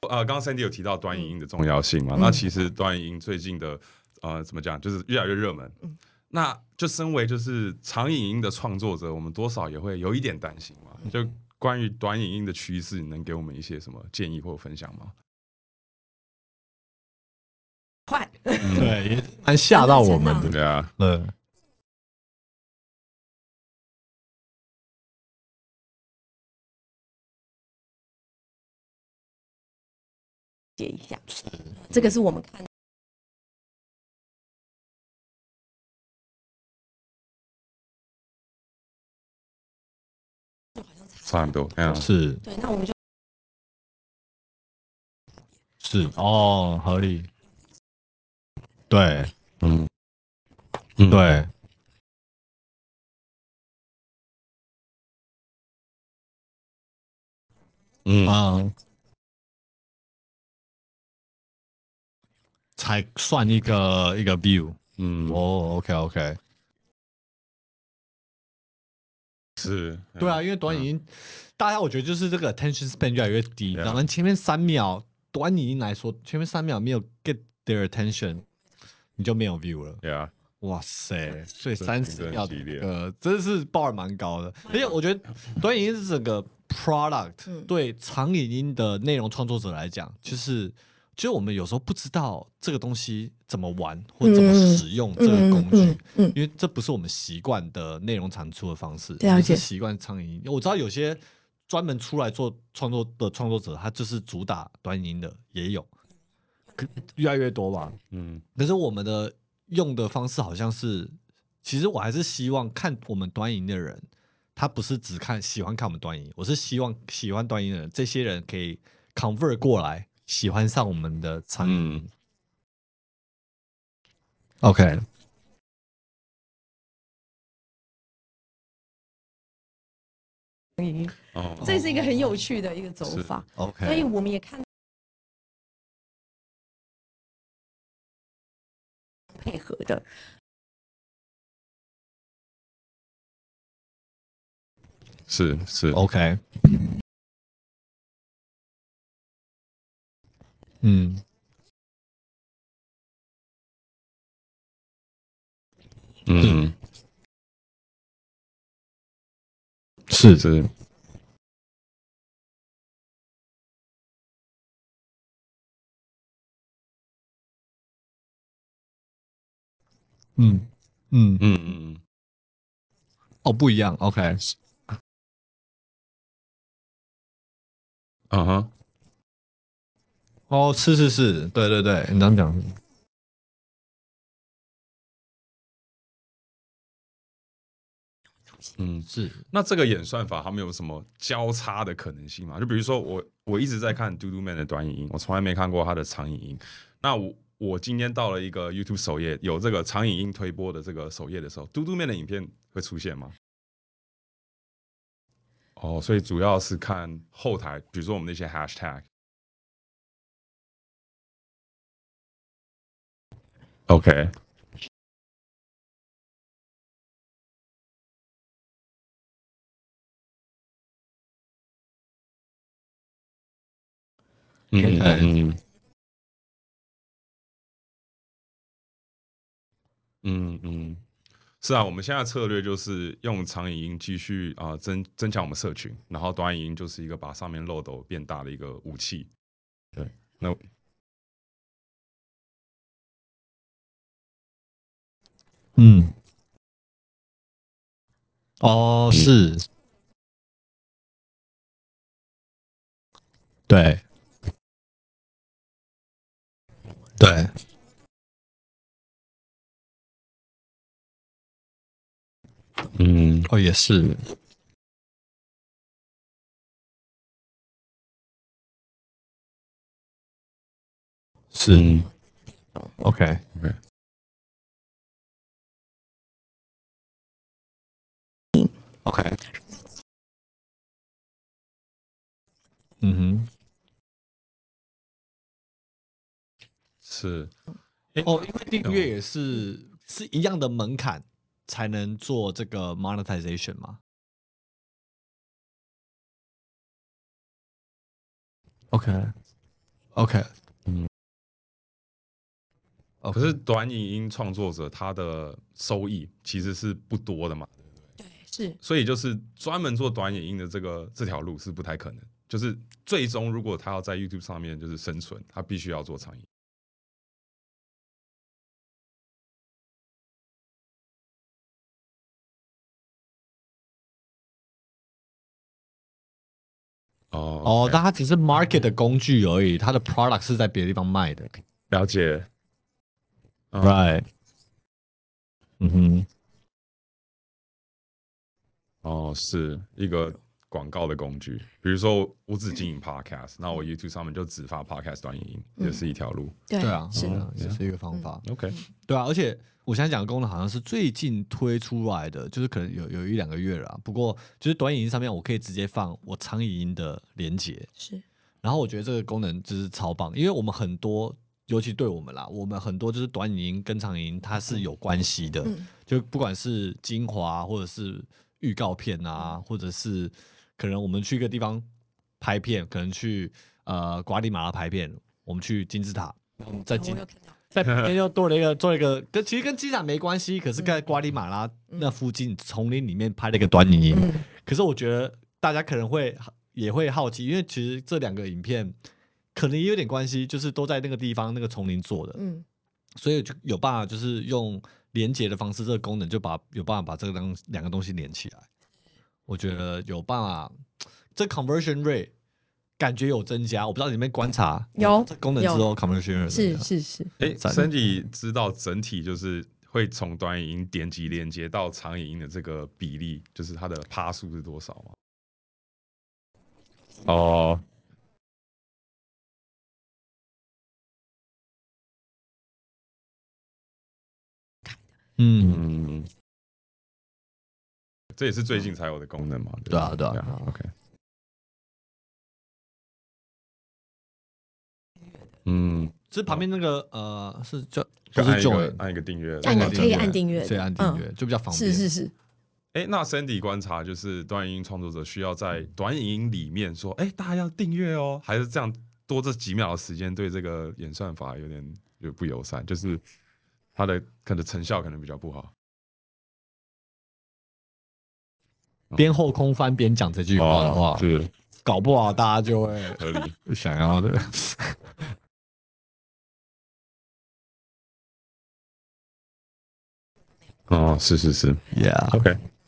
刚刚 Sandy 有提到短影音的重要性嘛？那其实短影音最近的怎么讲，就是越来越热门。那就身为就是长影音的创作者，我们多少也会有一点担心嘛。就关于短影音的趋势，你能给我们一些什么建议或分享吗？ 快， 对，也蛮吓到我们的。 对啊， 解一下，这个是我们看。 差很多， 是， 对，那我们是哦，合理，对，对，才算一个 view，哦 ，OK， 是， 对啊，因为短影音，大家我觉得就是这个 attention span 越来越低，然后前面3秒，短影音来说，前面3秒没有 get their attention， 你就没有 view 了。 对啊， 哇塞，所以30秒激烈， 真的是 bar 蛮高的。而且我觉得短影音是整个 product 对长影音的内容创作者来讲，就是我们有时候不知道这个东西怎么玩或怎么使用这个工具，因为这不是我们习惯的内容产出的方式，我们是习惯长影音。我知道有些专门出来做创作的创作者，他就是主打短影音的，也有，越来越多吧。可是我们的用的方式好像是，其实我还是希望看我们短影的人，他不是只喜欢看我们短影，我是希望喜欢短影的人，这些人可以 convert 过来，喜欢上我们的长影。OK， 这是一个很有趣的一个走法。 OK， 所以我们也看配合的。 是 OK， 是，哦，不一样 ，OK， 哦，是，对，你刚讲，是。 那这个演算法他们有什么交叉的可能性吗？就比如说我一直在看 Doodoo Man 的短影音，我从来没看过他的长影音。那我今天到了一个 YouTube 首页，有这个长影音推播的这个首页的时候，Doodoo Man 的影片会出现吗？哦，所以主要是看后台，比如说我们那些 hashtag。OK。是啊，我们现在策略就是用长影音继续增强我们社群，然后短影音就是一个把上面漏斗变大的一个武器。对，那哦，是，对，哦，也是，是，OK， 是哦，因为订阅也是一样的门槛才能做这个 monetization 嘛。OK， OK， 可是短影音创作者他的收益其实是不多的嘛， 对，是， 所以就是专门做短影音的这条路是不太可能。就是最终如果他要在 YouTube 上面就是生存，他必须要做长影。 哦，但它只是 market 的工具而已，它的 product 是在别的地方卖的。 了解。 Right，嗯哼， 哦，是一个广告的工具。比如说，我只经营 Podcast，那我 YouTube 上面就只发 Podcast 短影音，也是一条路。 对啊， 是也是一个方法。 OK， 对啊，而且我现在讲的功能好像是最近推出来的，就是可能有一两个月了啊。不过就是短影音上面我可以直接放我长影音的连接， 是， 然后我觉得这个功能就是超棒，因为我们很多，尤其对我们啦，我们很多就是短影音跟长影音它是有关系的，就不管是精华或者是预告片啊，或者是可能我们去一个地方拍片，可能去瓜地马拉拍片，我们去金字塔，我们在旁边又做了一个其实跟金字塔没关系，可是在瓜地马拉那附近丛林里面拍了一个短影音，可是我觉得大家可能也会好奇，因为其实这两个影片可能也有点关系，就是都在那个地方那个丛林做的，所以就有办法就是用连接的方式，这个功能就有办法把这个两个东西连起来。我觉得有办法，这 conversion rate 感觉有增加，我不知道你们观察有这功能之后 conversion rate 是， Sandy 知道整体就是会从短影音点击连接到长影音的这个比例，就是它的趴数是多少吗？哦，嗯，这也是最近才有的功能嘛？ 对啊 ，OK， 这旁边那个是叫就不是 join 按一个订阅， 可以按订阅的， 所以按订阅就比较方便。 是。 那 Sandy 观察就是短影音创作者需要在短影音里面说，大家要订阅哦，还是这样多这几秒的时间对这个演算法有点不友善，就是它的可能成效可能比较不好。 边后空翻边讲这句话的话， 是搞不好大家就会合理想要的。 哦，是 ，Yeah， ，OK。